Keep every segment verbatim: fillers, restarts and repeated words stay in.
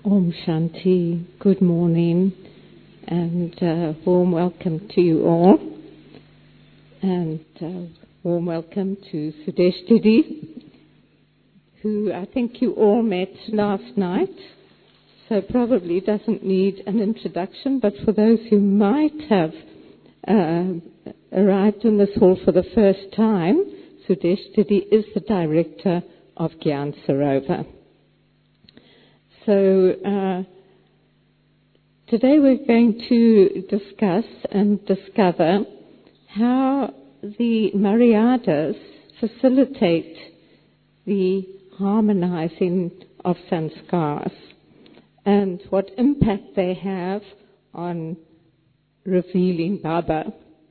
Om Shanti, good morning, and uh, warm welcome to you all, and uh, warm welcome to Sudesh Didi, who I think you all met last night, so probably doesn't need an introduction, but for those who might have uh, arrived in this hall for the first time, Sudesh Didi is the director of Gyan Sarovar. So uh, today we're going to discuss and discover how the Maryadas facilitate the harmonizing of sanskars and what impact they have on revealing Baba.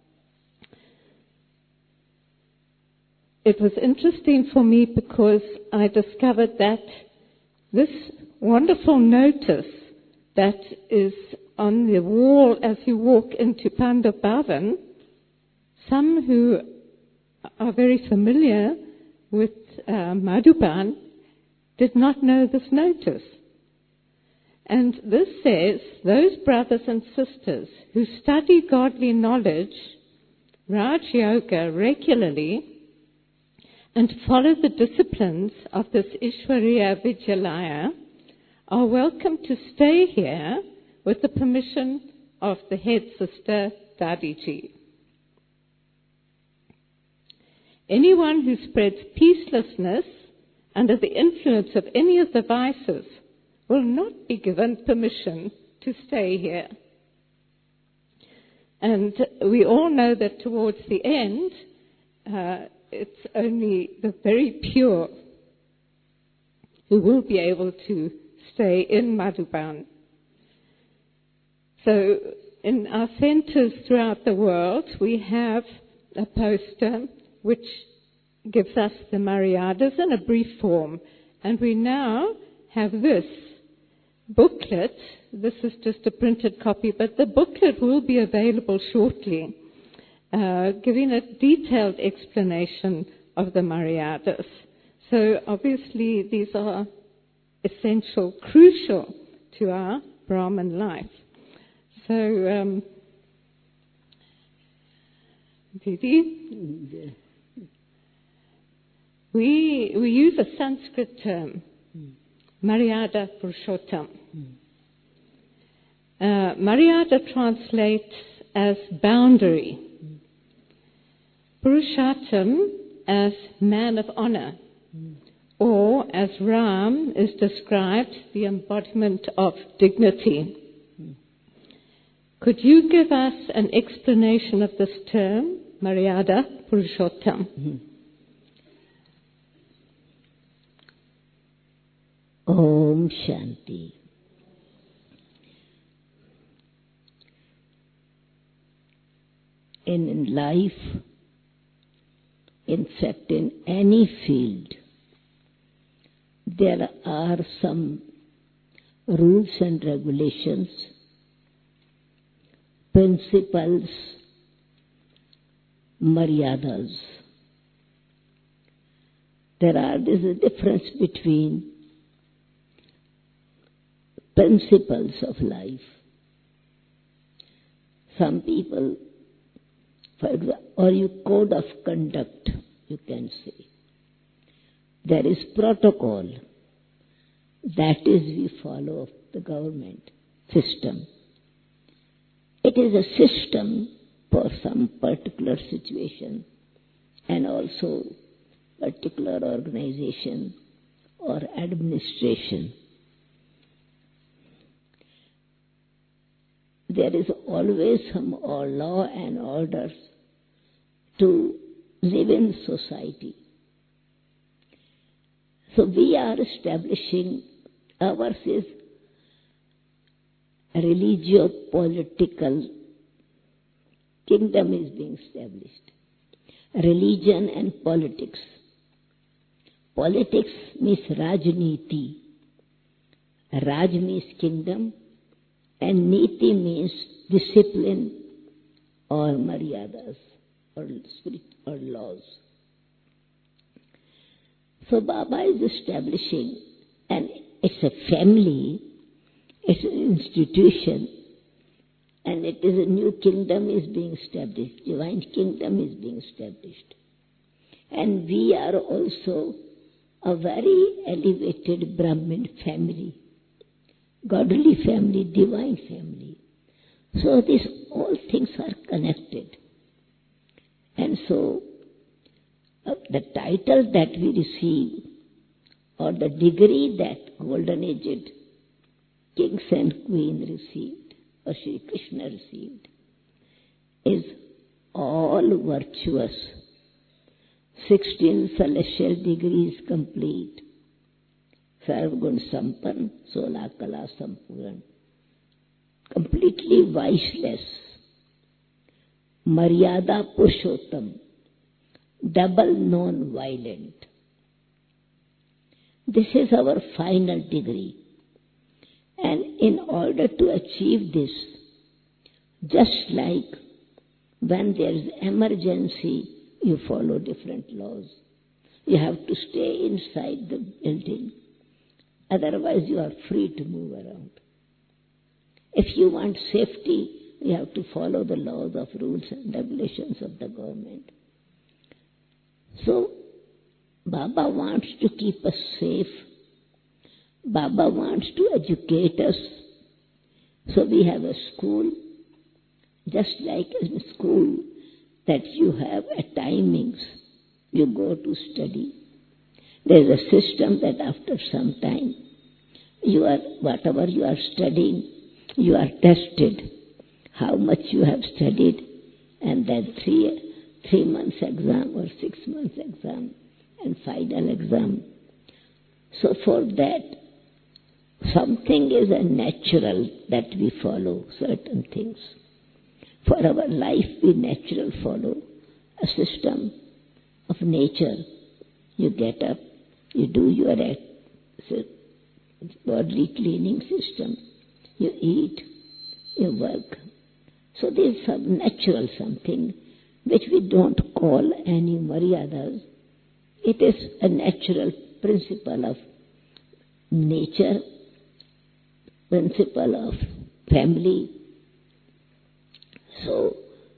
It was interesting for me because I discovered that this wonderful notice that is on the wall as you walk into Pandav Bhavan, some who are very familiar with uh, Madhuban did not know this notice. And this says, those brothers and sisters who study godly knowledge, Raj Yoga, regularly, and follow the disciplines of this Ishwariya Vidyalaya, are welcome to stay here with the permission of the head sister, Dadiji. Anyone who spreads peacelessness under the influence of any of the vices will not be given permission to stay here. And we all know that towards the end, uh, it's only the very pure who will be able to stay in Madhuban. So in our centers throughout the world, we have a poster which gives us the Maryadas in a brief form. And we now have this booklet. This is just a printed copy, but the booklet will be available shortly, uh, giving a detailed explanation of the Maryadas. So obviously these are essential, crucial to our Brahman life. So, um, Didi, we, we use a Sanskrit term, Maryada Purushottam. Uh, Maryada translates as boundary, Purushottam as man of honor, or as Ram is described, the embodiment of dignity. Could you give us an explanation of this term, Maryada Purushottam? Mm-hmm. Om Shanti. In, in life, in fact, in any field, there are some rules and regulations, principles, maryadas. There are, there's a difference between principles of life. Some people, for example, or you code of conduct, you can say. There is protocol. That is, we follow the government system. It is a system for some particular situation and also particular organization or administration. There is always some law and orders to live in society. So we are establishing, ours is a religio-political kingdom is being established. Religion and politics. Politics means Rajniti. Raj means kingdom and Niti means discipline or maryadas or spirit or laws. So Baba is establishing, and it's a family It's an institution, and it is a new kingdom is being established. Divine kingdom is being established. And we are also a very elevated Brahmin family, godly family, divine family. So these all things are connected. And so uh, the title that we receive, or the degree that golden-aged kings and queens received, or Sri Krishna received, is all virtuous. Sixteen celestial degrees complete. Sarvgun Sampan, Sola Kala Sampuran. Completely viceless. Maryada Purushottam. Double non-violent. This is our final degree. And in order to achieve this, just like when there is emergency, you follow different laws. You have to stay inside the building. Otherwise, you are free to move around. If you want safety, you have to follow the laws of rules and regulations of the government. So, Baba wants to keep us safe. Baba wants to educate us. So we have a school, just like a school that you have at timings. You go to study. There is a system that after some time, you are, whatever you are studying, you are tested, how much you have studied, and then three, three months exam or six months exam and final exam. So for that, something is a natural that we follow certain things. For our life, we natural follow a system of nature. You get up, you do your act, bodily cleaning system, you eat, you work. So there is some natural something which we don't call any maryadas. It is a natural principle of nature, principle of family. So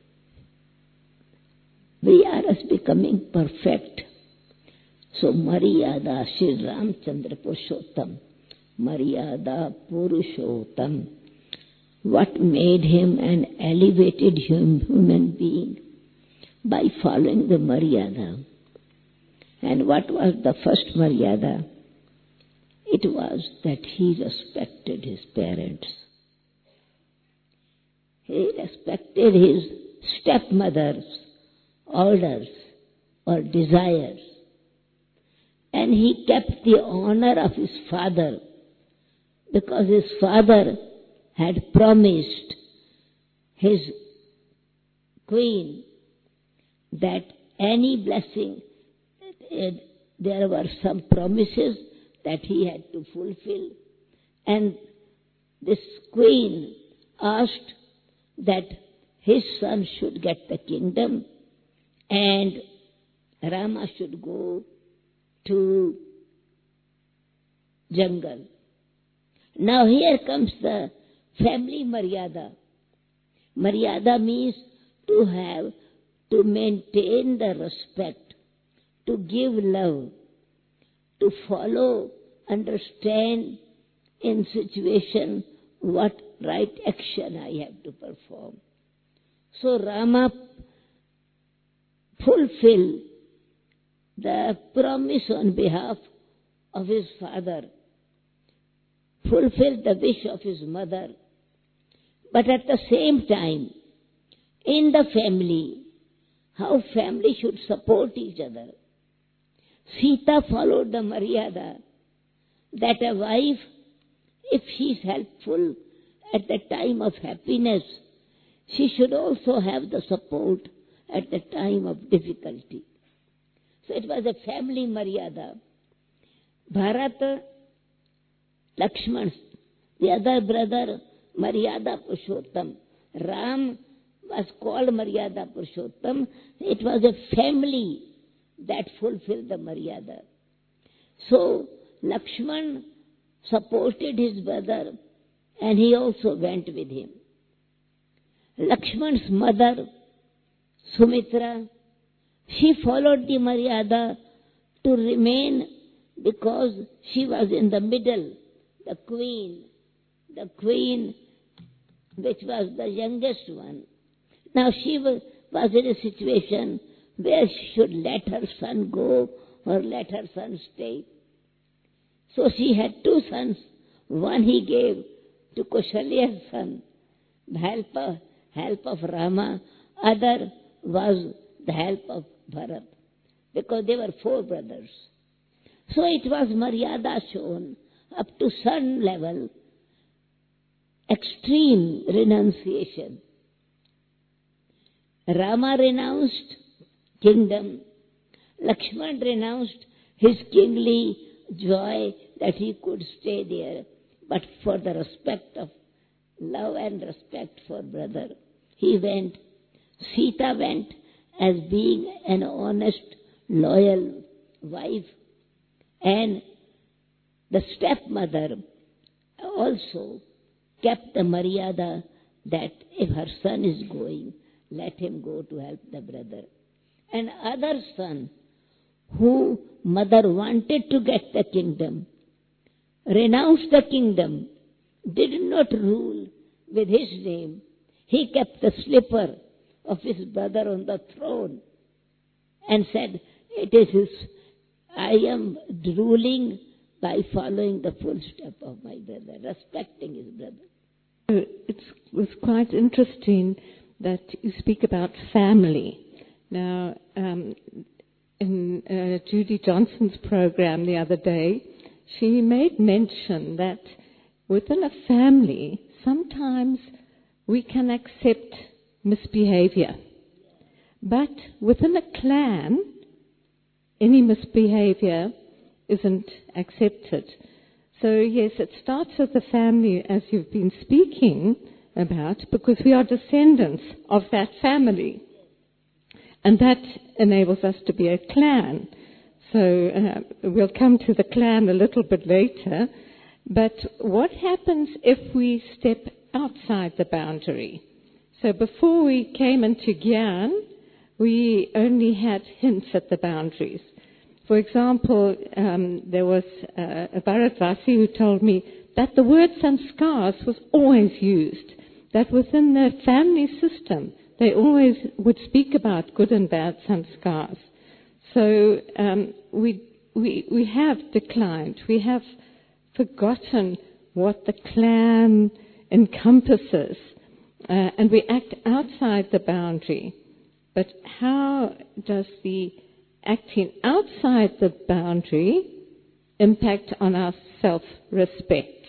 we are as becoming perfect. So Maryada Shri Ramchandra Purushottam, Maryada Purushottam. What made him an elevated human being? By following the Maryada. And what was the first Maryada? It was that he respected his parents. He respected his stepmother's orders or desires. And he kept the honor of his father, because his father had promised his queen that any blessing, there were some promises that he had to fulfill. And this queen asked that his son should get the kingdom and Rama should go to jungle. Now here comes the family Maryada. Maryada means to have, to maintain the respect, to give love, to follow, understand in situation what right action I have to perform. So Rama fulfilled the promise on behalf of his father, fulfilled the wish of his mother. But at the same time, in the family, how family should support each other. Sita followed the Maryada that a wife, if she is helpful at the time of happiness, she should also have the support at the time of difficulty. So it was a family Maryada. Bharata, Lakshman, the other brother, Maryada Purushottam. Ram was called Maryada Purushottam. It was a family that fulfilled the Maryada. So Lakshman supported his brother and he also went with him. Lakshman's mother, Sumitra, she followed the Maryada to remain because she was in the middle, the queen, the queen which was the youngest one. Now she was, was in a situation where she should let her son go or let her son stay. So she had two sons. One he gave to Kaushalya's son, the help of, help of Rama. Other was the help of Bharat, because they were four brothers. So it was Maryada shown up to some level, extreme renunciation. Rama renounced kingdom. Lakshman renounced his kingly joy that he could stay there, but for the respect of love and respect for brother, he went. Sita went as being an honest, loyal wife, and the stepmother also kept the Maryada that if her son is going, let him go to help the brother. And other son, who mother wanted to get the kingdom, renounced the kingdom, did not rule with his name. He kept the slipper of his brother on the throne and said, it is his, I am ruling by following the footstep of my brother, respecting his brother. It was quite interesting that you speak about family. Now, um, in uh, Judy Johnson's program the other day, she made mention that within a family, sometimes we can accept misbehavior. But within a clan, any misbehavior isn't accepted. So yes, it starts with the family, as you've been speaking about, because we are descendants of that family. And that enables us to be a clan. So uh, we'll come to the clan a little bit later. But what happens if we step outside the boundary? So before we came into Gyan, we only had hints at the boundaries. For example, um, there was uh, a Bharatwasi who told me that the word sanskars was always used, that within the family system, they always would speak about good and bad sanskars. So um, we, we, we have declined. We have forgotten what the clan encompasses, uh, and we act outside the boundary. But how does the acting outside the boundary impact on our self-respect?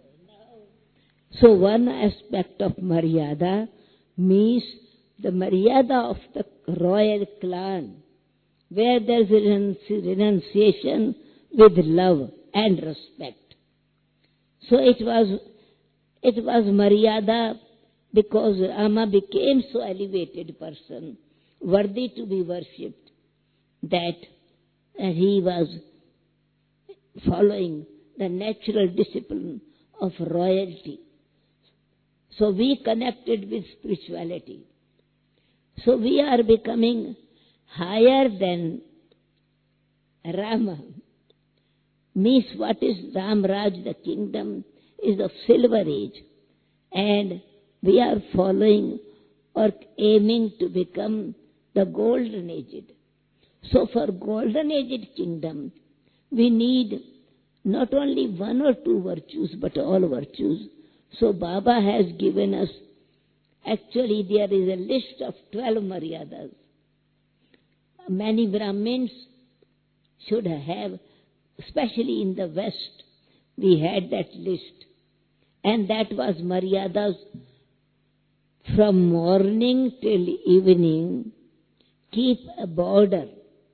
So one aspect of Maryada means the Maryada of the royal clan, where there is renunciation with love and respect. So it was, it was Maryada because Rama became so elevated person, worthy to be worshipped, that uh, he was following the natural discipline of royalty. So we connected with spirituality. So we are becoming higher than Rama. Means what is Ram Raj, the kingdom, is of silver age. And we are following or aiming to become the golden aged. So for golden aged kingdom, we need not only one or two virtues, but all virtues. So Baba has given us, actually there is a list of twelve Maryadas. Many Brahmins should have, especially in the West, we had that list. And that was Maryadas from morning till evening, keep a border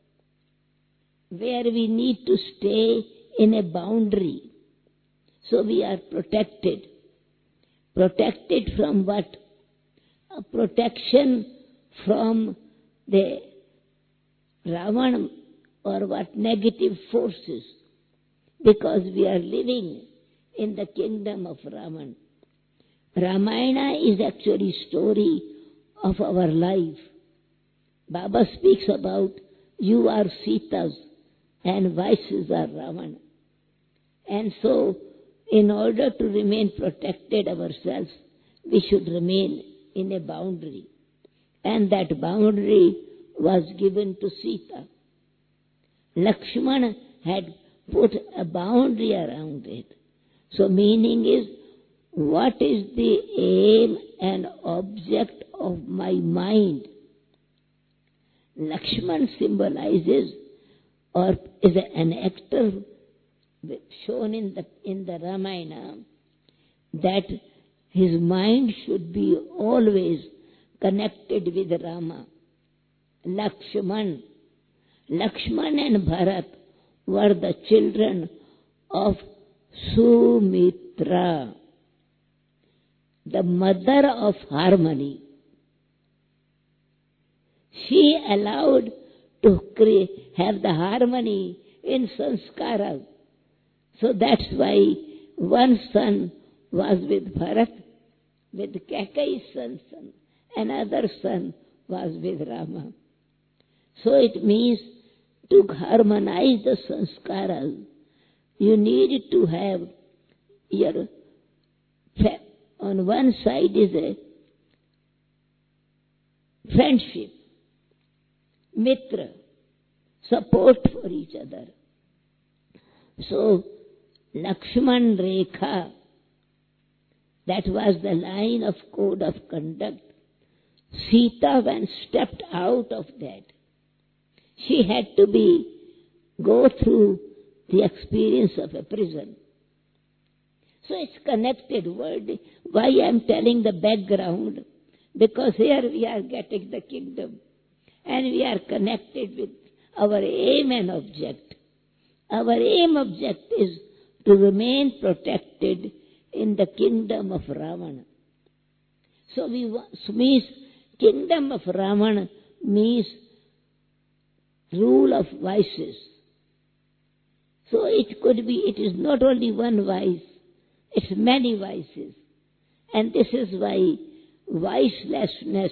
where we need to stay in a boundary. So we are protected. Protected from what? A protection from the Ravan or what? Negative forces. Because we are living in the kingdom of Ravan. Ramayana is actually story of our life. Baba speaks about you are Sita's and vices are Ravana. And so, in order to remain protected ourselves, we should remain in a boundary. And that boundary was given to Sita. Lakshmana had put a boundary around it. So meaning is, what is the aim and object of my mind? Lakshman symbolizes or is an actor shown in the in the Ramayana that his mind should be always connected with Rama. Lakshman. Lakshman and Bharat were the children of Sumitra, the mother of harmony. She allowed to create, have the harmony in sanskara. So that's why one son was with Bharat, with Kaikai's son, son. Another son was with Rama. So it means to harmonize the sanskaras, you need to have your, on one side is a friendship, mitra, support for each other. So, Lakshman Rekha, that was the line of code of conduct. Sita, when stepped out of that, she had to be, go through the experience of a prison. So it's connected word. Why I'm telling the background? Because here we are getting the kingdom. And we are connected with our aim and object. Our aim object is to remain protected in the kingdom of Ravana. So we so means kingdom of Ravana means rule of vices. So it could be, it is not only one vice, it's many vices. And this is why vicelessness,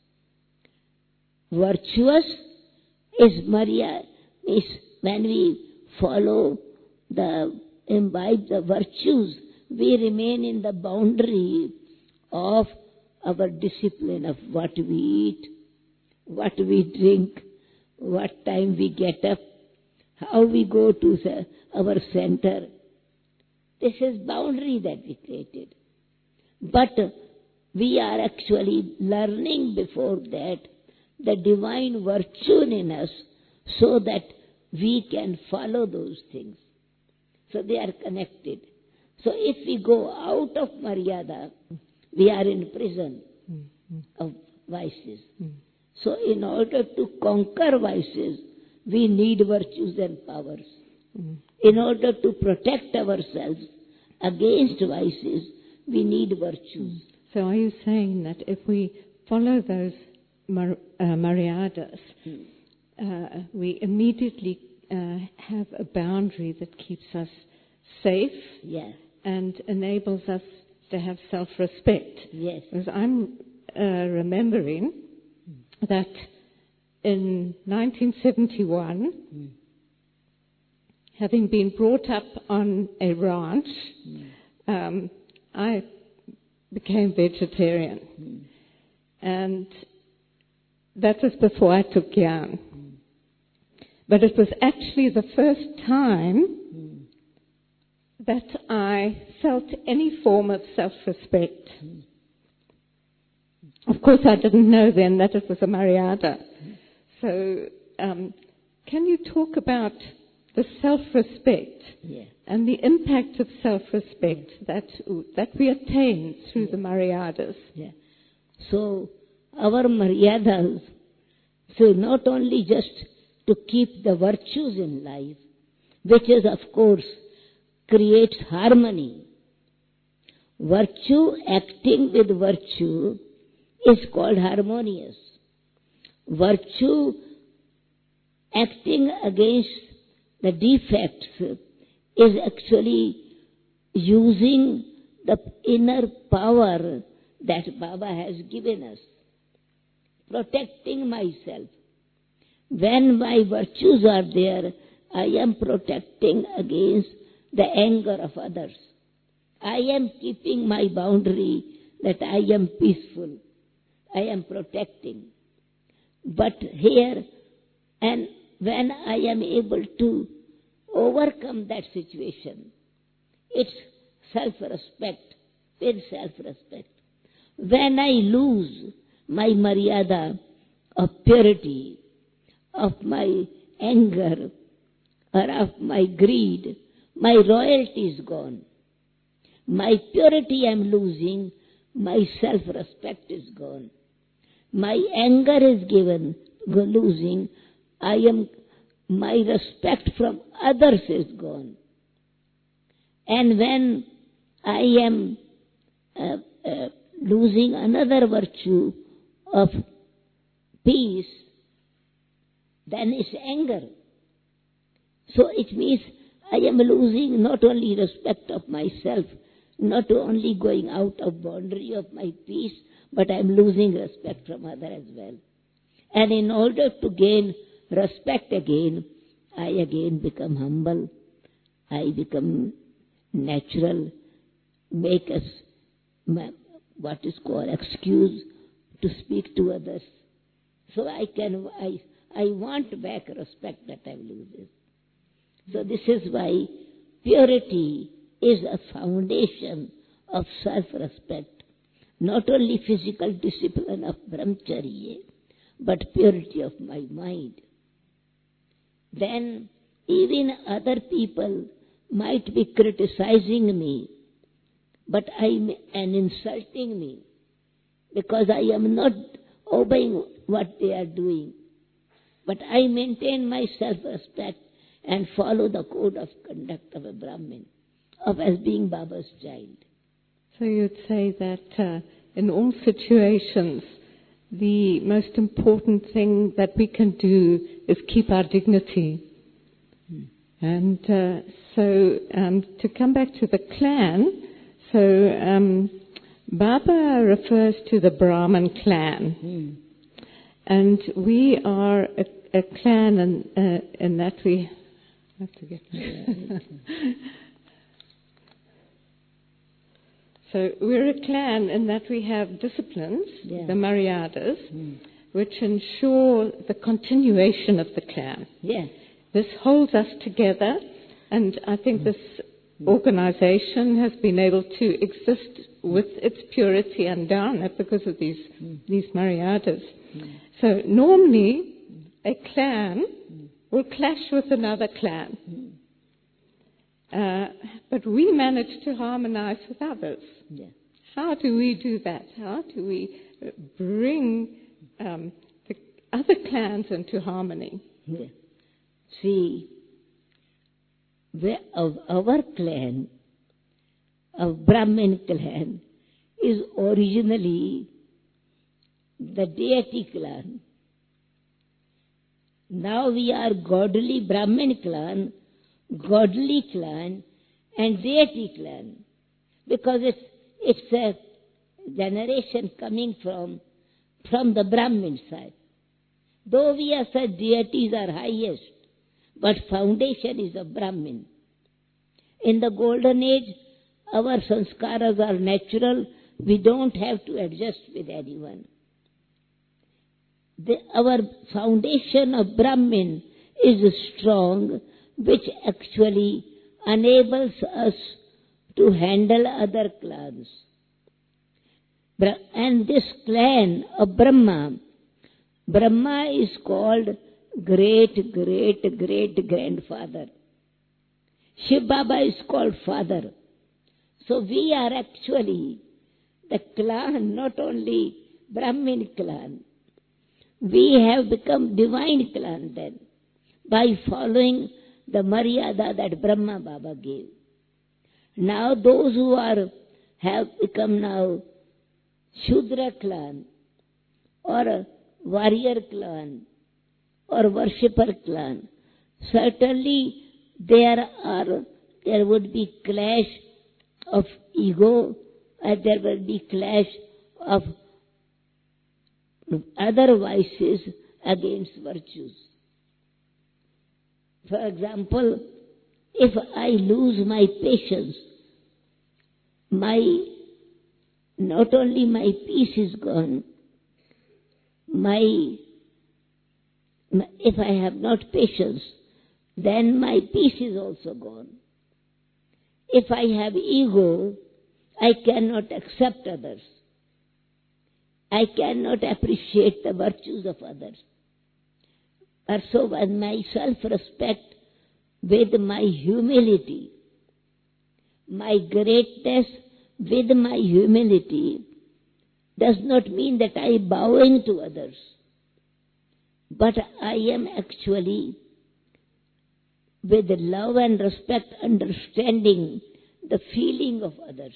virtuous is Maria, is when we follow the, imbibe the virtues, we remain in the boundary of our discipline of what we eat, what we drink, what time we get up, how we go to the, our center. This is boundary that we created. But we are actually learning before that the divine virtue in us so that we can follow those things. So they are connected. So if we go out of Maryada, we are in prison mm-hmm. of vices. Mm-hmm. So in order to conquer vices, we need virtues and powers. Mm-hmm. In order to protect ourselves against vices, we need virtues. So are you saying that if we follow those mar- uh, Maryadas, mm. uh, we immediately uh, have a boundary that keeps us safe yes. and enables us to have self-respect? Yes. Because I'm uh, remembering mm. that in nineteen seventy-one, mm. having been brought up on a ranch, mm. um, I became vegetarian. Mm. And that was before I took Gyan. Mm. But it was actually the first time mm. that I felt any form of self-respect. Mm. Of course, I didn't know then that it was a Maryada. Mm. So, um, can you talk about the self-respect yeah. and the impact of self-respect that that we attain through yeah. the Maryadas? Yeah. So, our Maryadas, so not only just to keep the virtues in life, which is, of course, creates harmony. Virtue acting with virtue is called harmonious. Virtue acting against the defects is actually using the inner power that Baba has given us. Protecting myself. When my virtues are there, I am protecting against the anger of others. I am keeping my boundary that I am peaceful. I am protecting. But here, and when I am able to overcome that situation, it's self-respect, with self-respect. When I lose my maryada of purity, of my anger, or of my greed, my royalty is gone. My purity I am losing, my self-respect is gone. My anger is given, losing, I am, my respect from others is gone. And when I am uh, uh, losing another virtue of peace, then it's anger. So it means I am losing not only respect of myself, not only going out of boundary of my peace, but I am losing respect from others as well. And in order to gain respect again, I again become humble. I become natural, make us what is called excuse to speak to others. So I can, I, I want back respect that I lose. So this is why purity is a foundation of self-respect. Not only physical discipline of brahmacharya, but purity of my mind. Then even other people might be criticizing me, but I and insulting me, because I am not obeying what they are doing. But I maintain my self-respect and follow the code of conduct of a Brahmin, of as being Baba's child. So you'd say that uh, in all situations, the most important thing that we can do is keep our dignity. Hmm. And uh, so um, to come back to the clan, so um, Baba refers to the Brahmin clan. Hmm. And we are a, a clan in, uh, in that we... I have to get So we're a clan in that we have disciplines, yeah. the Maryadas, mm. which ensure the continuation of the clan. Yeah. This holds us together, and I think mm. this mm. organization has been able to exist with its purity and dharana because of these, mm. these Maryadas. Mm. So normally a clan mm. will clash with another clan. Mm. Uh, but we manage to harmonize with others. Yeah. How do we do that? How do we bring um, the other clans into harmony? Yeah. See, the, of our clan, of Brahmin clan, is originally the deity clan. Now we are godly Brahmin clan, godly clan and deity clan, because it's it's a generation coming from from the Brahmin side. Though we are said deities are highest, but foundation is a Brahmin. In the golden age, our sanskaras are natural. We don't have to adjust with anyone. The, our foundation of Brahmin is strong, which actually enables us to handle other clans. And this clan of Brahma, Brahma is called great, great, great grandfather. Shiv Baba is called father. So we are actually the clan, not only Brahmin clan. We have become divine clan then, by following the maryada that Brahma Baba gave. Now those who are have become now Shudra clan, or a warrior clan, or worshipper clan, certainly there are there would be clash of ego, and there will be clash of other vices against virtues. For example, if I lose my patience, my not only my peace is gone, my, my if I have not patience, then my peace is also gone. If I have ego, I cannot accept others. I cannot appreciate the virtues of others. Or so with my self-respect, with my humility, my greatness with my humility does not mean that I am bowing to others, but I am actually with love and respect understanding the feeling of others.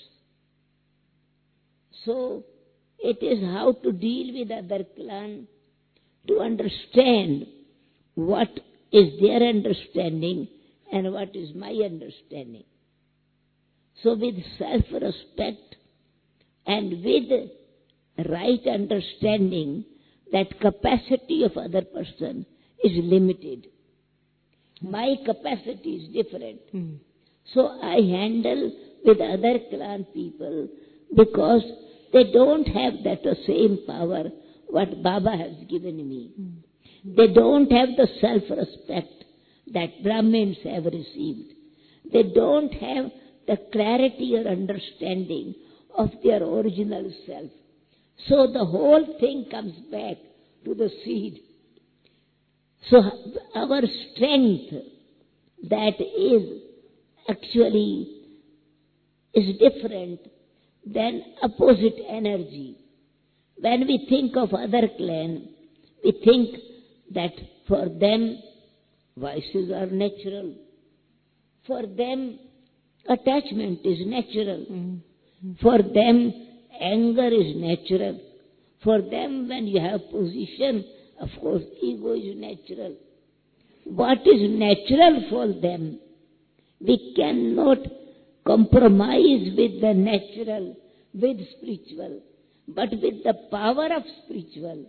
So it is how to deal with other clan, to understand what is their understanding and what is my understanding. So with self-respect and with right understanding, that capacity of other person is limited. My capacity is different. Mm. So I handle with other clan people because they don't have that same power what Baba has given me. Mm. They don't have the self-respect that Brahmins have received. They don't have the clarity or understanding of their original self. So the whole thing comes back to the seed. So our strength that is actually is different than opposite energy. When we think of other clan, we think that for them vices are natural. For them attachment is natural. Mm-hmm. For them anger is natural. For them when you have position, of course ego is natural. What is natural for them, we cannot compromise with the natural, with spiritual. But with the power of spiritual,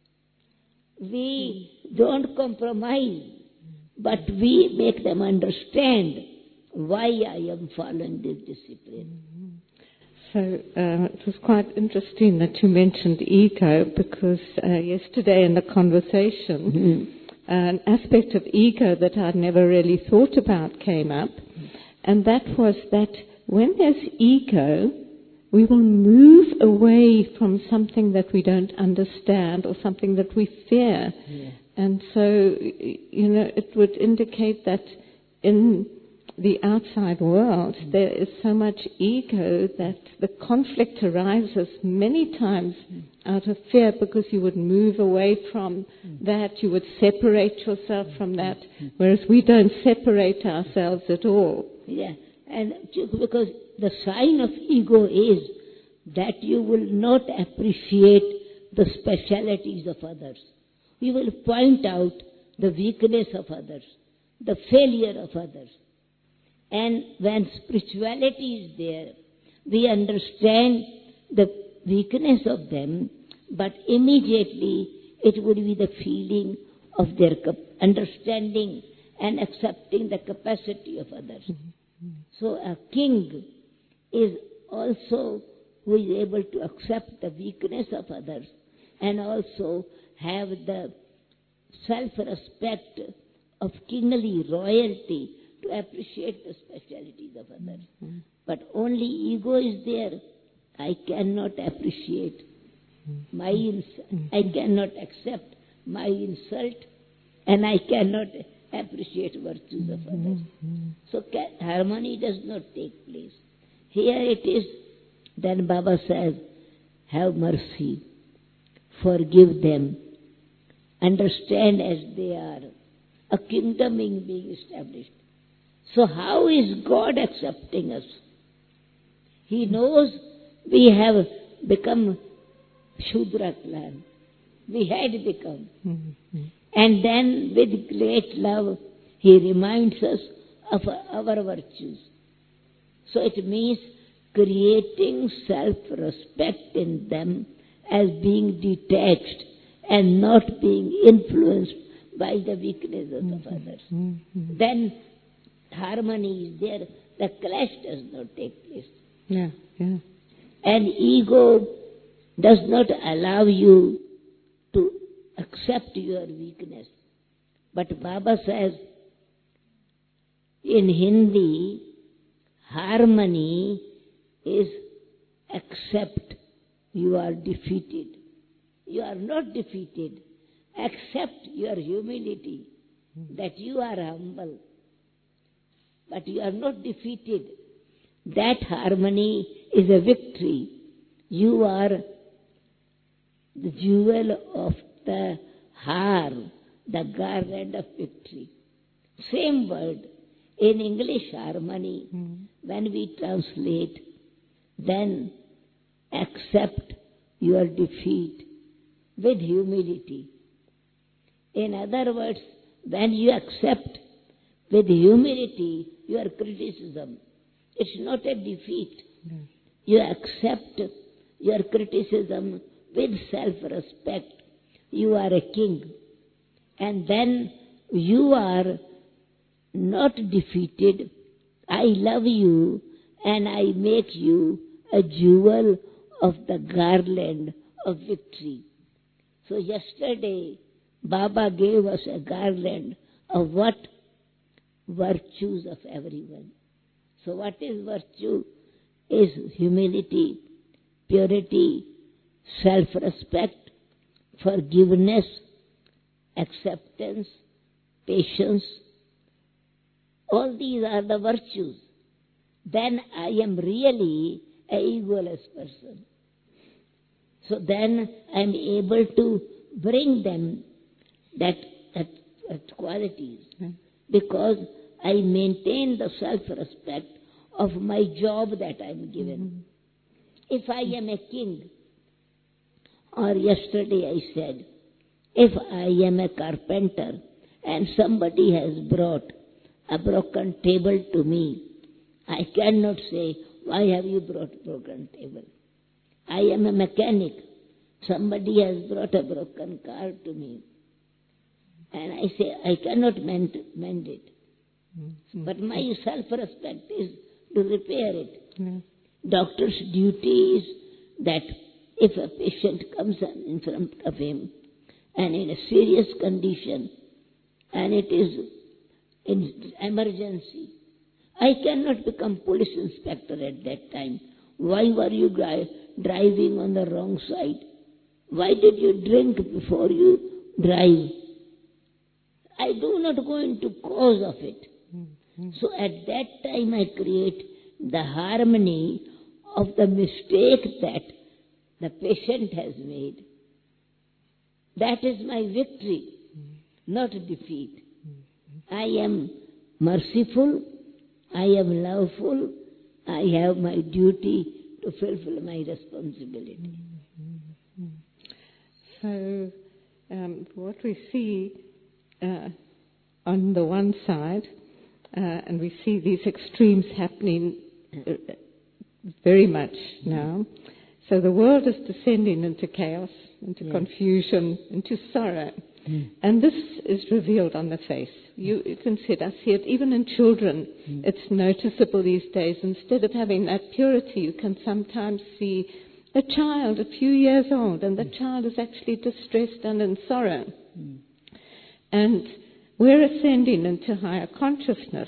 we don't compromise, but we make them understand why I am following this discipline. So uh, it was quite interesting that you mentioned ego, because uh, yesterday in the conversation, mm-hmm. an aspect of ego that I'd never really thought about came up, and that was that when there's ego, we will move away from something that we don't understand or something that we fear. Yeah. And so, you know, it would indicate that in the outside world, mm. there is so much ego that the conflict arises many times mm. out of fear, because you would move away from mm. that, you would separate yourself from that, mm. whereas we don't separate ourselves at all. Yeah, and because the sign of ego is that you will not appreciate the specialities of others. You will point out the weakness of others, the failure of others. And when spirituality is there, we understand the weakness of them, but immediately it would be the feeling of their understanding and accepting the capacity of others. Mm-hmm. So a king is also who is able to accept the weakness of others and also have the self-respect of kingly royalty to appreciate the specialities of others. Mm-hmm. But only ego is there. I cannot appreciate mm-hmm. my insult. Mm-hmm. I cannot accept my insult, and I cannot appreciate virtues of others. Mm-hmm. So harmony does not take place. Here it is, then Baba says, have mercy, forgive them, understand as they are, a kingdom is being established. So how is God accepting us? He knows we have become Shudra clan. We had become. Mm-hmm. And then with great love, He reminds us of our virtues. So it means creating self-respect in them as being detached and not being influenced by the weaknesses mm-hmm. of others. Mm-hmm. Then harmony is there. The clash does not take place. Yeah, yeah. And ego does not allow you to accept your weakness. But Baba says in Hindi, harmony is accept you are defeated. You are not defeated. Accept your humility, that you are humble. But you are not defeated. That harmony is a victory. You are the jewel of the har, the garland of victory. Same word. In English, harmony, mm. when we translate, then accept your defeat with humility. In other words, when you accept with humility your criticism, it's not a defeat. Mm. You accept your criticism with self-respect. You are a king. And then you are not defeated. I love you and I make you a jewel of the garland of victory. So yesterday, Baba gave us a garland of what? Virtues of everyone. So what is virtue? Is humility, purity, self-respect, forgiveness, acceptance, patience. All these are the virtues. Then I am really an egoless person. So then I am able to bring them that, that, that qualities. Mm. Because I maintain the self-respect of my job that I am given. Mm. If I am a king, or yesterday I said, if I am a carpenter and somebody has brought a broken table to me, I cannot say, why have you brought broken table? I am a mechanic. Somebody has brought a broken car to me. And I say, I cannot mend, mend it. Mm-hmm. But my self-respect is to repair it. Mm-hmm. Doctor's duty is that if a patient comes in front of him and in a serious condition and it is in emergency, I cannot become police inspector at that time. Why were you dri- driving on the wrong side? Why did you drink before you drive? I do not go into cause of it. Mm-hmm. So at that time I create the harmony of the mistake that the patient has made. That is my victory, mm-hmm. not defeat. Mm-hmm. I am merciful, I am loveful, I have my duty to fulfill my responsibility. Mm-hmm. So um, what we see uh, on the one side, uh, and we see these extremes happening uh, very much now. So the world is descending into chaos, into yeah. confusion, into sorrow. Mm. And this is revealed on the face. You, you can see it. I see it even in children. Mm. It's noticeable these days. Instead of having that purity, you can sometimes see a child a few years old, and the mm. child is actually distressed and in sorrow. Mm. And we're ascending into higher consciousness,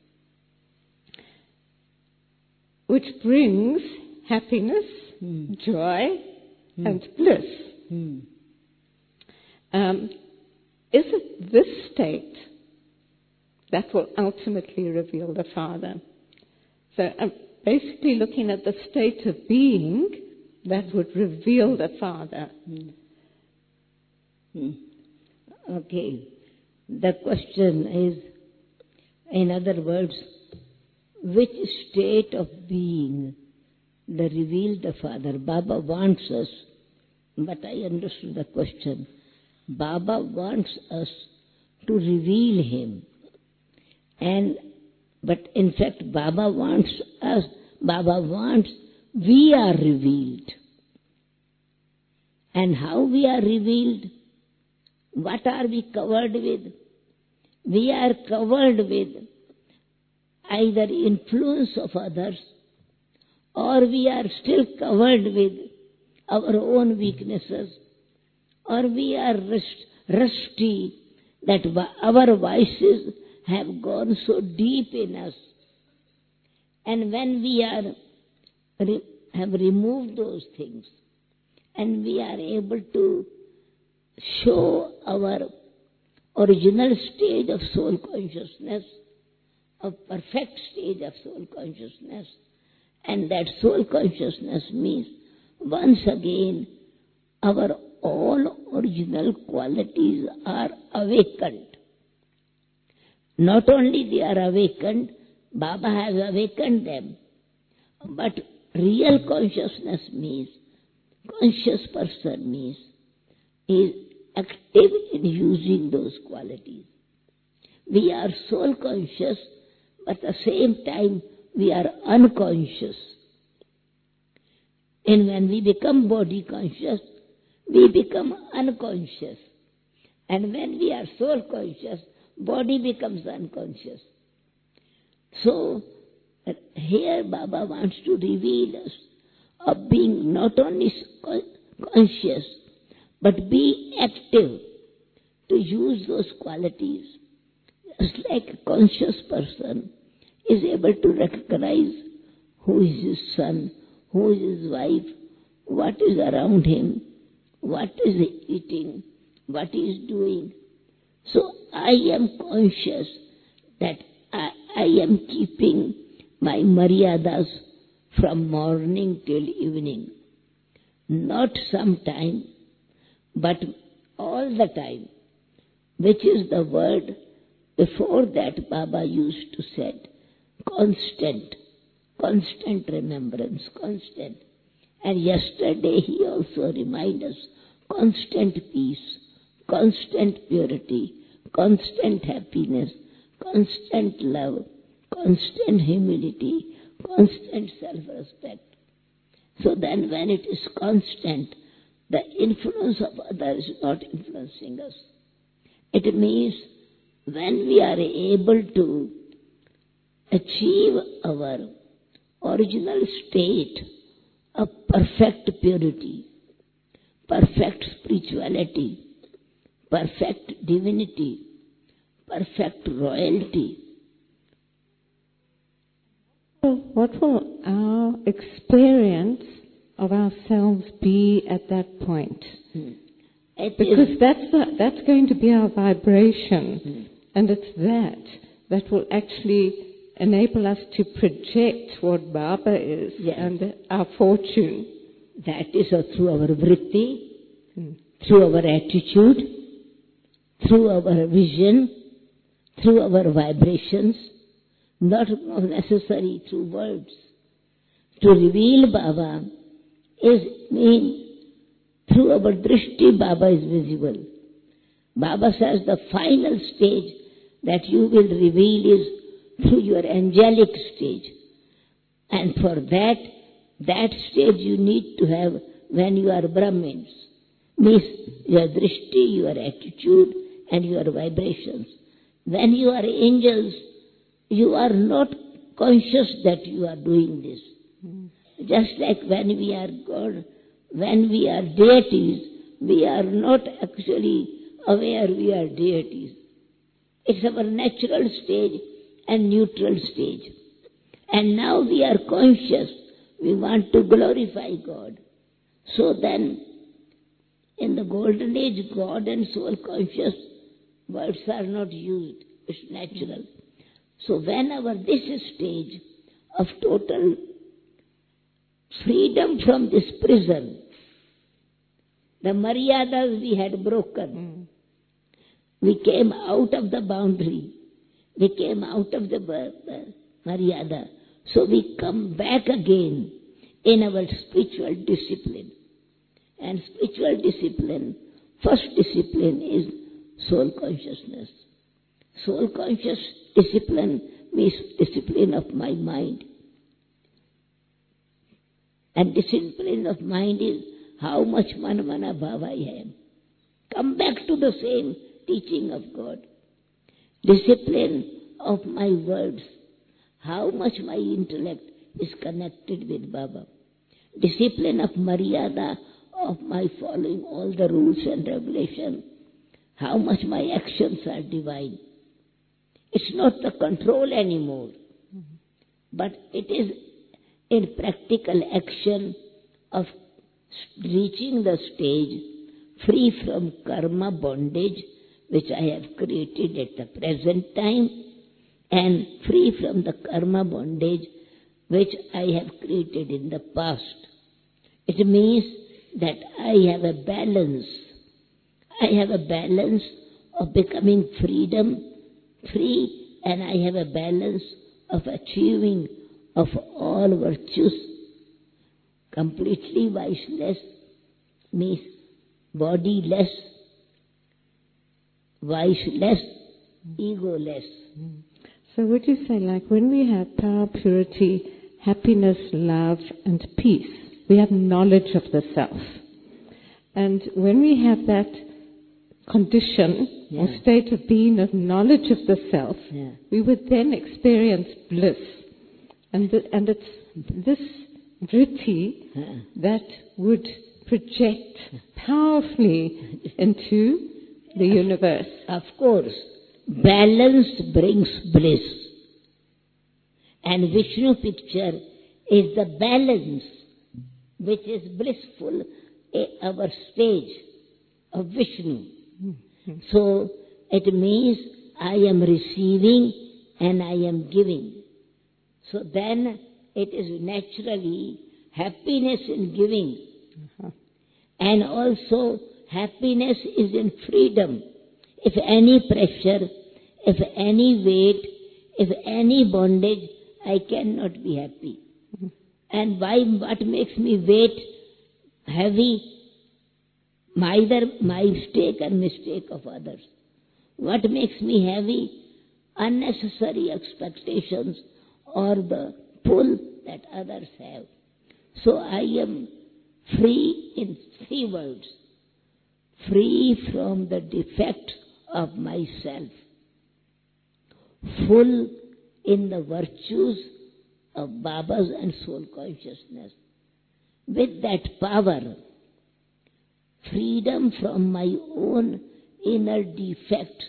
which brings happiness, mm. joy, mm. and bliss. Mm. Um, is it this state that will ultimately reveal the Father? So I'm basically looking at the state of being that would reveal the Father. Mm. Mm. Okay. The question is, in other words, which state of being that reveals the Father? Baba wants us, but I understood the question. Baba wants us to reveal Him. And, but in fact, Baba wants us, Baba wants we are revealed. And how we are revealed? What are we covered with? We are covered with either influence of others, or we are still covered with our own weaknesses, or we are rust, rusty that our vices have gone so deep in us. And when we are have removed those things, and we are able to show our original stage of soul consciousness, a perfect stage of soul consciousness, and that soul consciousness means once again our all original qualities are awakened. Not only they are awakened, Baba has awakened them, but real consciousness means, conscious person means, is active in using those qualities. We are soul conscious, but at the same time we are unconscious. And when we become body conscious, we become unconscious. And when we are soul conscious, body becomes unconscious. So, here Baba wants to reveal us of being not only conscious, but be active to use those qualities. Just like a conscious person is able to recognize who is his son, who is his wife, what is around him, what is he eating, what he is doing. So I am conscious that I, I am keeping my maryadas from morning till evening. Not sometime, but all the time, which is the word before that Baba used to say, constant, constant remembrance, constant. And yesterday he also reminded us, constant peace, constant purity, constant happiness, constant love, constant humility, constant self-respect. So then when it is constant, the influence of others is not influencing us. It means when we are able to achieve our original state of perfect purity, perfect spirituality, perfect divinity, perfect royalty. What will our experience of ourselves be at that point? Hmm. Because that's the, that's going to be our vibration, hmm. and it's that that will actually enable us to project what Baba is, yes. and our fortune. That is uh, through our vritti, hmm. through our attitude, through our vision, through our vibrations, not necessarily through words. To reveal Baba is mean through our drishti Baba is visible. Baba says the final stage that you will reveal is through your angelic stage. And for that, that stage you need to have when you are Brahmins. Means your drishti, your attitude and your vibrations. When you are angels, you are not conscious that you are doing this. Mm. Just like when we are God, when we are deities, we are not actually aware we are deities. It's our natural stage and neutral stage. And now we are conscious. We want to glorify God. So then, in the golden age, God and soul conscious words are not used. It's natural. So when our this stage of total freedom from this prison, the maryadas we had broken, mm. we came out of the boundary, we came out of the uh, maryada. So we come back again in our spiritual discipline. And spiritual discipline, first discipline is soul consciousness. Soul conscious discipline means discipline of my mind. And discipline of mind is how much man mana bhava I am. Come back to the same teaching of God. Discipline of my words, how much my intellect is connected with Baba. Discipline of Maryada, of my following all the rules and regulations, how much my actions are divine. It's not the control anymore, mm-hmm. but it is in practical action of reaching the stage free from karma bondage which I have created at the present time, and free from the karma bondage which I have created in the past. It means that I have a balance. I have a balance of becoming freedom, free, and I have a balance of achieving of all virtues. Completely viceless means bodiless, viceless, egoless. So would you say, like when we have power, purity, happiness, love, and peace, we have knowledge of the self. And when we have that condition yeah. or state of being of knowledge of the self, yeah. we would then experience bliss. And, the, and it's this vritti yeah. that would project powerfully into the universe. Of course, balance brings bliss. And Vishnu picture is the balance which is blissful, our stage of Vishnu. Mm-hmm. So it means I am receiving and I am giving. So then it is naturally happiness in giving. Uh-huh. And also happiness is in freedom. If any pressure, if any weight, if any bondage, I cannot be happy. Mm-hmm. And why? What makes me weight heavy? Either my mistake or mistake of others. What makes me heavy? Unnecessary expectations or the pull that others have. So I am free in three words. Free from the defects of myself. Full in the virtues of Baba's and soul consciousness. With that power, freedom from my own inner defects,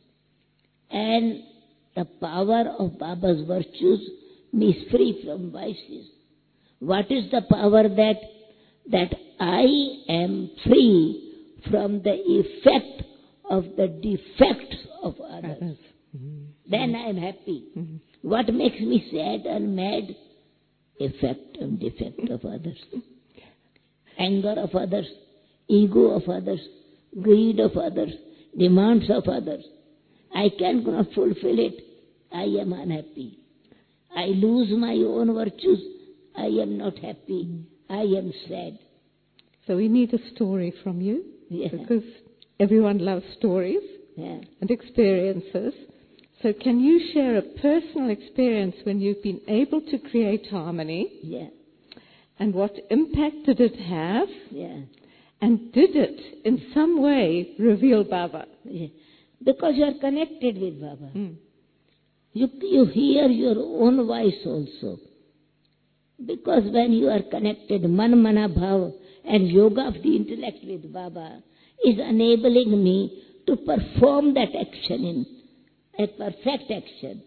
and the power of Baba's virtues means free from vices. What is the power that? That I am free from the effect of the defects of others. Mm-hmm. Then I am happy. Mm-hmm. What makes me sad and mad? Effect and defect of others. Anger of others. Ego of others, greed of others, demands of others. I cannot fulfill it. I am unhappy. I lose my own virtues. I am not happy. I am sad. So we need a story from you. Yeah. Because everyone loves stories yeah. and experiences. So can you share a personal experience when you've been able to create harmony? Yeah. And what impact did it have? Yeah. And did it in some way reveal Baba? Yeah. Because you are connected with Baba. Mm. You, you hear your own voice also. Because when you are connected, man, mana, bhav, and yoga of the intellect with Baba is enabling me to perform that action in a perfect action.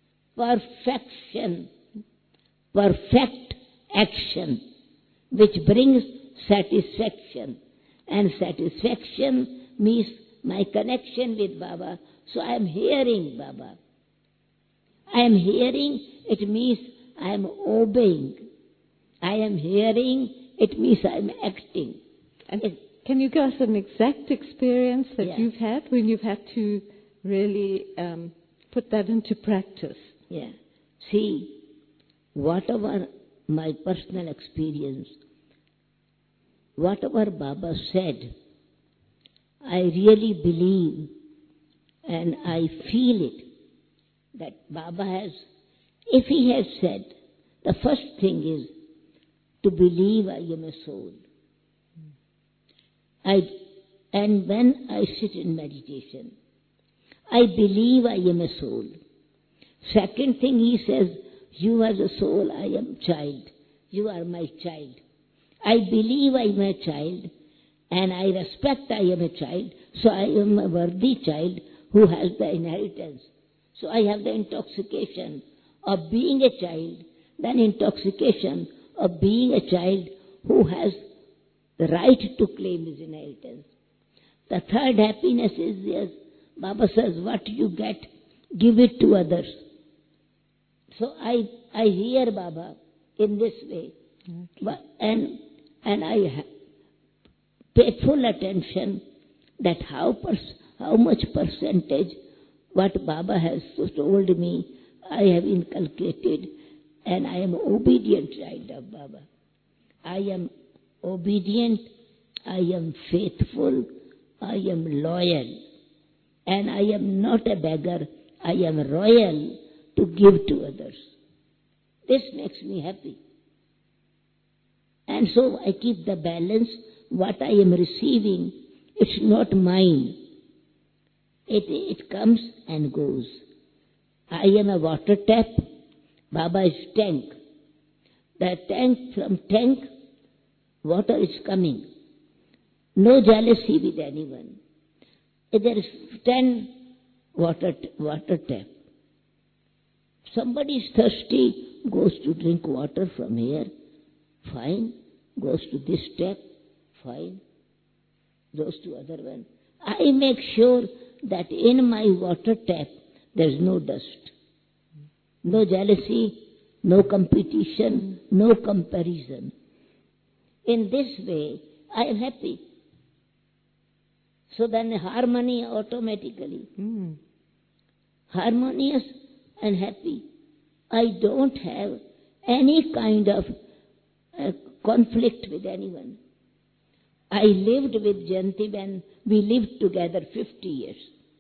Perfection. Perfect action. Which brings satisfaction. And satisfaction means my connection with Baba. So I am hearing Baba. I am hearing, it means I am obeying. I am hearing, it means I am acting. And it, can you give us an exact experience that yeah. you've had when you've had to really um, put that into practice? Yeah. See, whatever my personal experience, whatever Baba said, I really believe and I feel it that Baba has, if he has said, the first thing is to believe I am a soul. I, and when I sit in meditation, I believe I am a soul. Second thing he says, you are the soul, I am child. You are my child. I believe I am a child and I respect I am a child, so I am a worthy child who has the inheritance. So I have the intoxication of being a child, then intoxication of being a child who has the right to claim his inheritance. The third happiness is, yes, Baba says, what you get, give it to others. So I I hear Baba in this way, okay. and and I pay full attention that how pers- how much percentage what Baba has told me I have inculcated, and I am obedient child of Baba. I am obedient, I am faithful, I am loyal, and I am not a beggar, I am royal to give to others. This makes me happy. And so I keep the balance. What I am receiving, it's not mine. It, it comes and goes. I am a water tap. Baba is tank. The tank, from tank, water is coming. No jealousy with anyone. If there is ten water, water tap. Somebody is thirsty, goes to drink water from here, fine. Goes to this tap, fine. Goes to other one. I make sure that in my water tap there is no dust, no jealousy, no competition, no comparison. In this way, I am happy. So then harmony automatically. Mm. Harmonious and happy. I don't have any kind of uh, conflict with anyone. I lived with Jayanti when we lived together fifty years.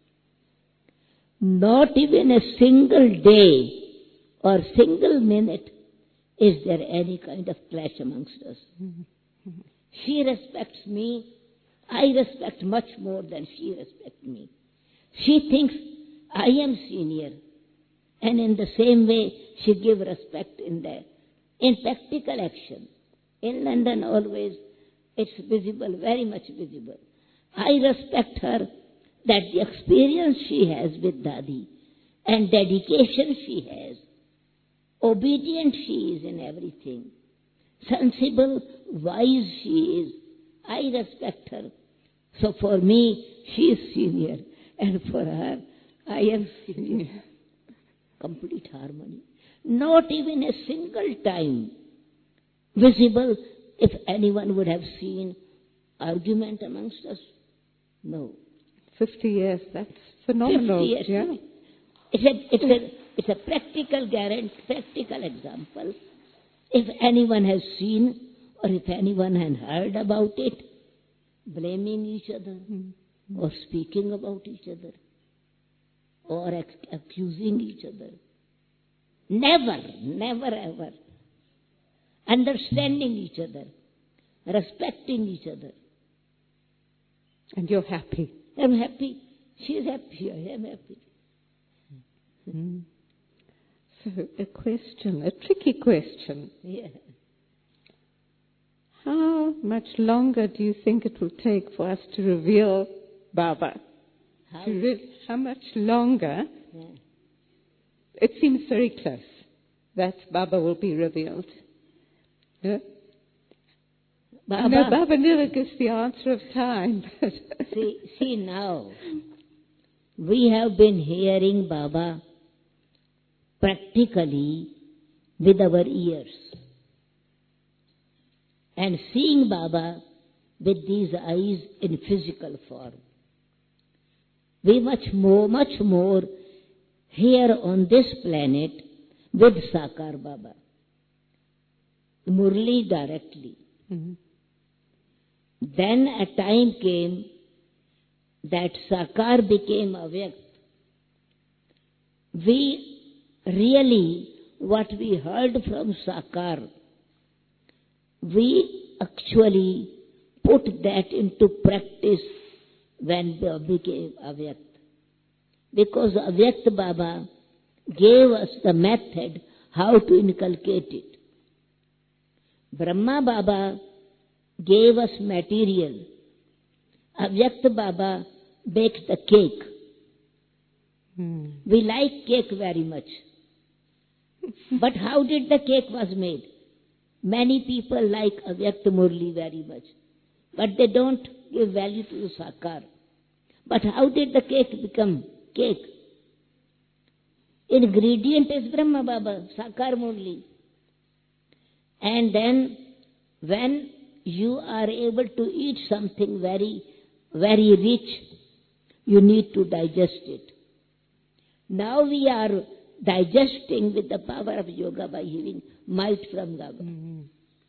Not even a single day or single minute is there any kind of clash amongst us. Mm-hmm. She respects me. I respect much more than she respects me. She thinks I am senior. And in the same way, she gives respect in the, in practical action. In London always, it's visible, very much visible. I respect her that the experience she has with Dadi and dedication she has, obedient she is in everything, sensible, wise she is. I respect her. So for me, she is senior, and for her, I am senior. Complete harmony. Not even a single time visible if anyone would have seen argument amongst us. No. Fifty years, that's phenomenal. Fifty years. Yeah. It's a, it's a, it's a practical guarantee, practical example. If anyone has seen or if anyone has heard about it, blaming each other mm-hmm. or speaking about each other or ac- accusing each other. Never, never ever. Understanding each other, respecting each other. And you're happy. I'm happy. She's happy. I am happy. Mm. So a question, a tricky question. Yeah. How much longer do you think it will take for us to reveal Baba? How, to re- how much longer? Yeah. It seems very close that Baba will be revealed. Yeah? Baba, no, Baba never gives the answer of time. see, see now, we have been hearing Baba practically with our ears and seeing Baba with these eyes in physical form. We much more, much more here on this planet with Sakar Baba. Murli directly. Mm-hmm. Then a time came that Sakar became Avyakt. We really, what we heard from Sakar, we actually put that into practice when we became Avyakt. Because Avyakt Baba gave us the method how to inculcate it. Brahma Baba gave us material. Avyakt Baba baked the cake. Hmm. We like cake very much. But how did the cake was made? Many people like Avyakt Murli very much. But they don't give value to the Sakar. But how did the cake become cake? Ingredient is Brahma Baba, Sakar Murli. And then when you are able to eat something very, very rich, you need to digest it. Now we are digesting with the power of yoga by having might from Baba. Mm-hmm.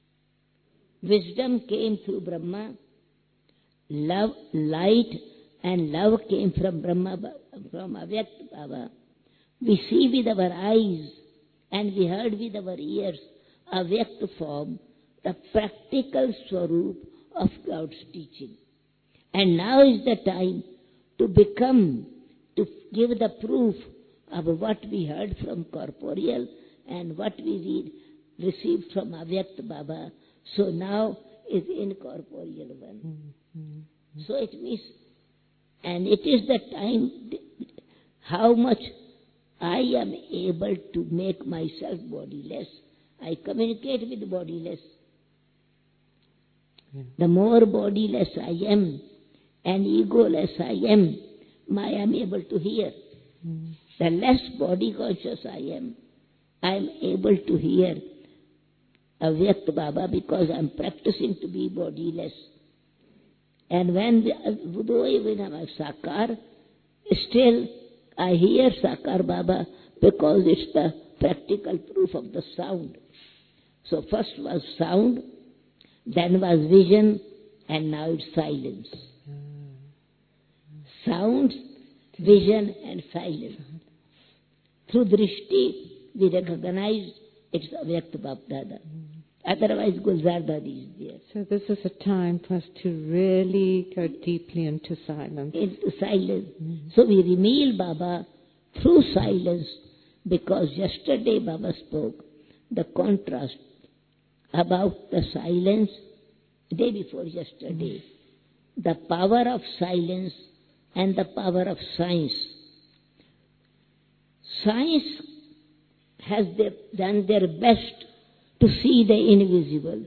Wisdom came through Brahma. Love, light and love came from Brahma, from Avyakt Baba. We see with our eyes and we heard with our ears Avyakt form, the practical swarup of God's teaching. And now is the time to become, to give the proof of what we heard from corporeal and what we read, received from Avyakt Baba. So now is incorporeal one. Mm-hmm. So it means, and it is the time how much I am able to make myself bodiless. I communicate with bodiless. Yeah. The more bodiless I am and egoless I am, I am able to hear. Mm. The less body conscious I am, I am able to hear Avyakt Baba because I am practicing to be bodiless. And when, the, though even I am a Sakar, still I hear Sakar Baba because it's the practical proof of the sound. So first was sound, then was vision, and now it's silence. Mm. Sound, vision, and silence. Through drishti, we recognize it's Avyakt Baba Dada. Mm. Otherwise, Gulzar Dadi is there. So this is a time for us to really go deeply into silence. Into silence. Mm. So we reveal Baba through silence, because yesterday Baba spoke the contrast about the silence, day before yesterday, mm. the power of silence and the power of science. Science has their, done their best to see the invisible.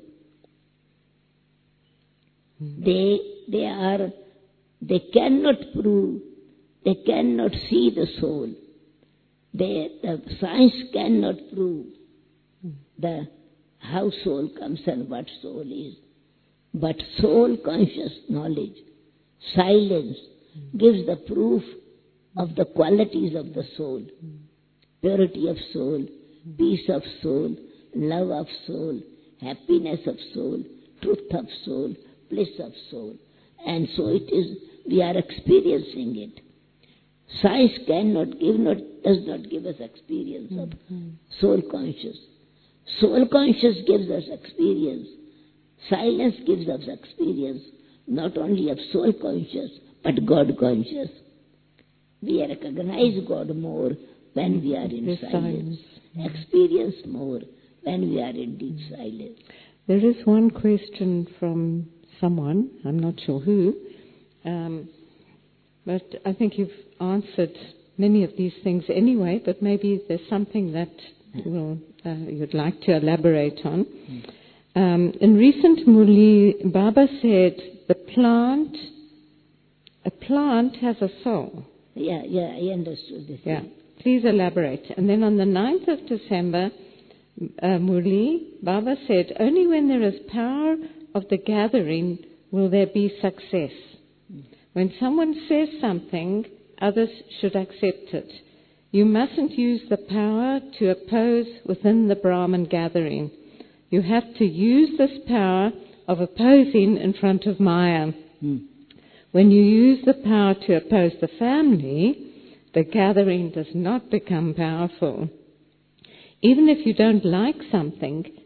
Mm. They, they are, they cannot prove, they cannot see the soul. They, the science cannot prove mm. the how soul comes and what soul is. But soul conscious knowledge, silence, mm. gives the proof of the qualities of the soul. Mm. Purity of soul, mm. peace of soul, love of soul, happiness of soul, truth of soul, bliss of soul. And so it is, we are experiencing it. Science cannot give, not, does not give us experience of mm-hmm. soul conscious. Soul conscious gives us experience. Silence gives us experience, not only of soul conscious, but God conscious. We recognize God more when we are in silence. silence. Experience more when we are in deep silence. There is one question from someone, I'm not sure who, um, but I think you've answered many of these things anyway, but maybe there's something that will, uh, you'd like to elaborate on. Um, in recent Murli, Baba said the plant, a plant has a soul. Yeah, yeah, I understood this. Yeah, please elaborate. And then on the ninth of December, uh, Murli, Baba said, only when there is power of the gathering will there be success. Mm. When someone says something, others should accept it. You mustn't use the power to oppose within the Brahman gathering. You have to use this power of opposing in front of Maya. Mm. When you use the power to oppose the family, the gathering does not become powerful. Even if you don't like something,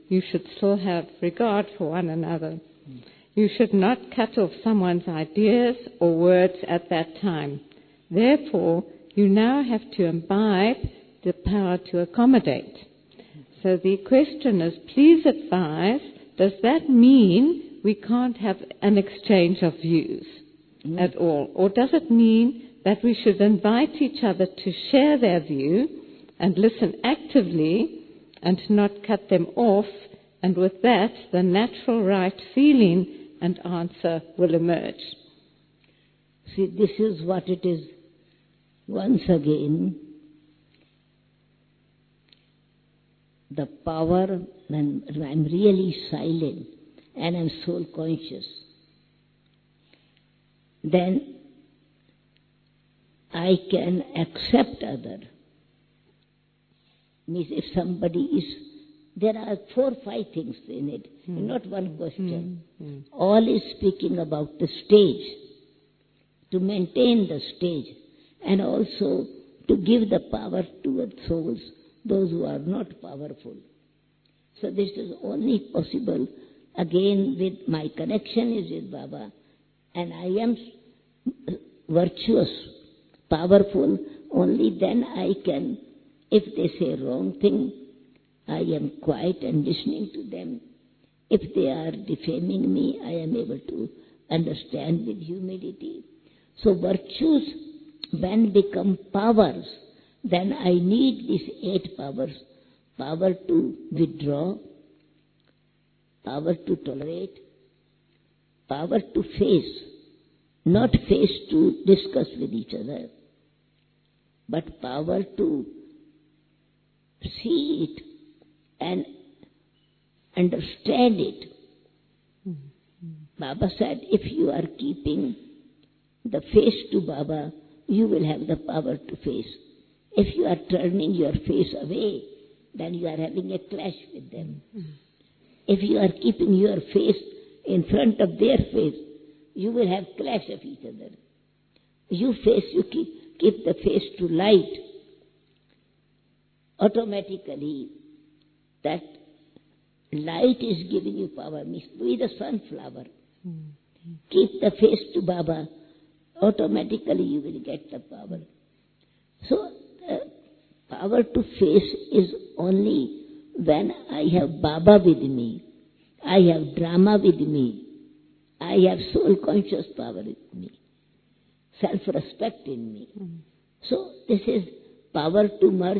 you should still have regard for one another. You should not cut off someone's ideas or words at that time. Therefore, you now have to imbibe the power to accommodate. So the question is, please advise, does that mean we can't have an exchange of views mm. at all? Or does it mean that we should invite each other to share their view and listen actively and not cut them off, and with that, the natural right feeling and answer will emerge? See, this is what it is. Once again, the power when I'm really silent and I'm soul conscious, then I can accept other. Means if somebody is, there are four or five things in it, hmm. not one question. Hmm. Hmm. All is speaking about the stage, to maintain the stage, and also to give the power to souls, those who are not powerful. So this is only possible, again, with my connection is with Baba, and I am virtuous, powerful, only then I can, if they say wrong thing, I am quiet and listening to them. If they are defaming me, I am able to understand with humility. So virtues, when become powers, then I need these eight powers. Power to withdraw, power to tolerate, power to face, not face to discuss with each other, but power to see it and understand it. Mm-hmm. Baba said, if you are keeping the face to Baba, you will have the power to face. If you are turning your face away, then you are having a clash with them. Mm-hmm. If you are keeping your face in front of their face, you will have clash of each other. You face, you keep, keep the face to light. Automatically, that light is giving you power. Be the sunflower. Mm-hmm. Keep the face to Baba. Automatically you will get the power. So, the power to face is only when I have Baba with me. I have drama with me. I have soul conscious power with me. Self-respect in me. Mm-hmm. So, this is power to merge.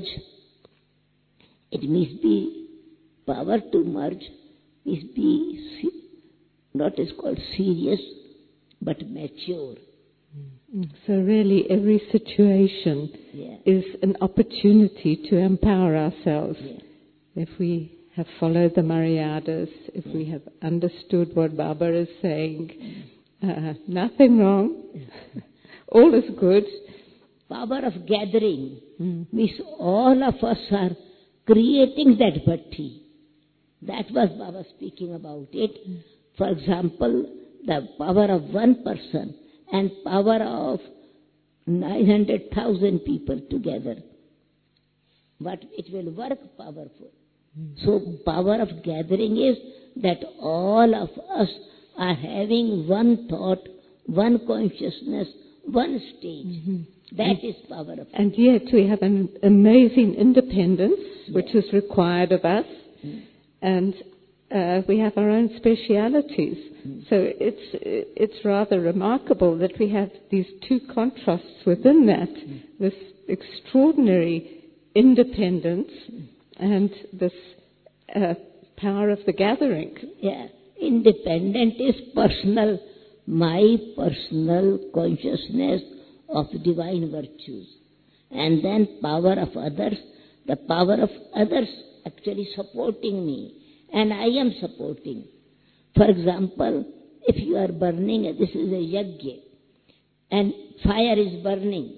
It must be power to merge, must be not is called serious, but mature. So really every situation yeah. is an opportunity to empower ourselves. Yeah. If we have followed the Maryadas, if yeah. we have understood what Baba is saying, uh, nothing wrong, all is good. Power of gathering mm. means all of us are creating that bhatti. That was Baba speaking about it. Mm. For example, the power of one person and power of nine hundred thousand people together. But it will work powerful. Mm. So power of gathering is that all of us are having one thought, one consciousness, one stage. Mm-hmm. That and, is power of And yet we have an amazing independence, yes. which is required of us. Mm. And uh, we have our own specialities. Mm. So it's it's rather remarkable that we have these two contrasts within that, mm. this extraordinary independence mm. and this uh, power of the gathering. Yeah, independent is personal, my personal consciousness of divine virtues. And then power of others, the power of others actually supporting me. And I am supporting. For example, if you are burning, this is a yajna, and fire is burning.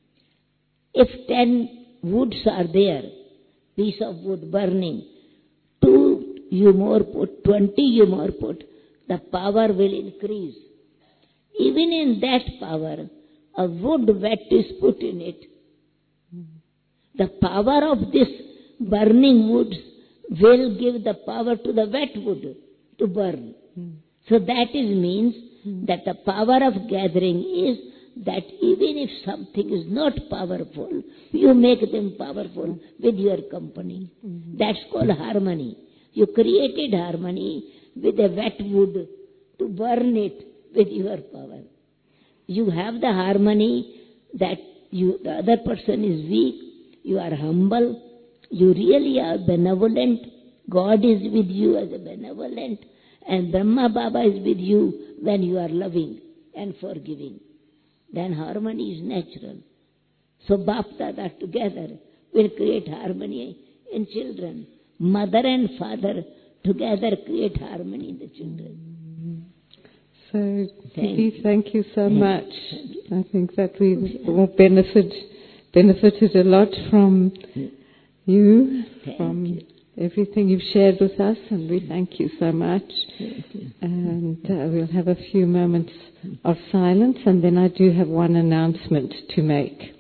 If ten woods are there, piece of wood burning, two you more put, twenty you more put, the power will increase. Even in that power, a wood wet is put in it. The power of this burning wood will give the power to the wet wood to burn. Mm. So that is means mm. that the power of gathering is that even if something is not powerful, you make them powerful mm. with your company. Mm. That's called harmony. You created harmony with a wet wood to burn it with your power. You have the harmony that you, the other person is weak, you are humble, you really are benevolent, God is with you as a benevolent, and Brahma Baba is with you when you are loving and forgiving. Then harmony is natural. So Bap Dada together will create harmony in children. Mother and father together create harmony in the children. So, Didi, thank you so much. I think that we've all benefit, benefited a lot from you, from you. Everything you've shared with us, and we thank you so much. You. And uh, we'll have a few moments of silence, and then I do have one announcement to make.